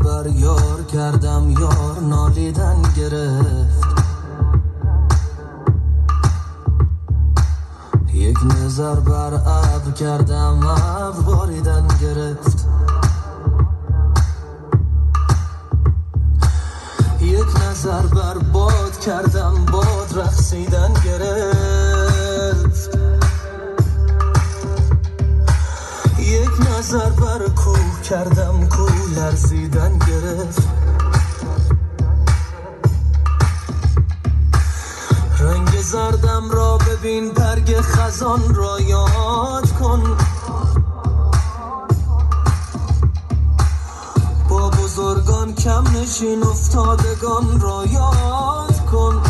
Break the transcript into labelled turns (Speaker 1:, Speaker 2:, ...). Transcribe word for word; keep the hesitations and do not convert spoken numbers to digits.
Speaker 1: بر یار کردم یار نالیدن گرفت. یک نظر بر ابر کردم ابر باریدن گرفت. یک نظر بر باد کردم باد رقصیدن گرفت. یک نظر بر کوه کردم کوه لرزیدن گرفت. رنگ زردم را ببین برگ خزان را یاد کن. با بزرگان کم نشین افتادگان را یاد کن.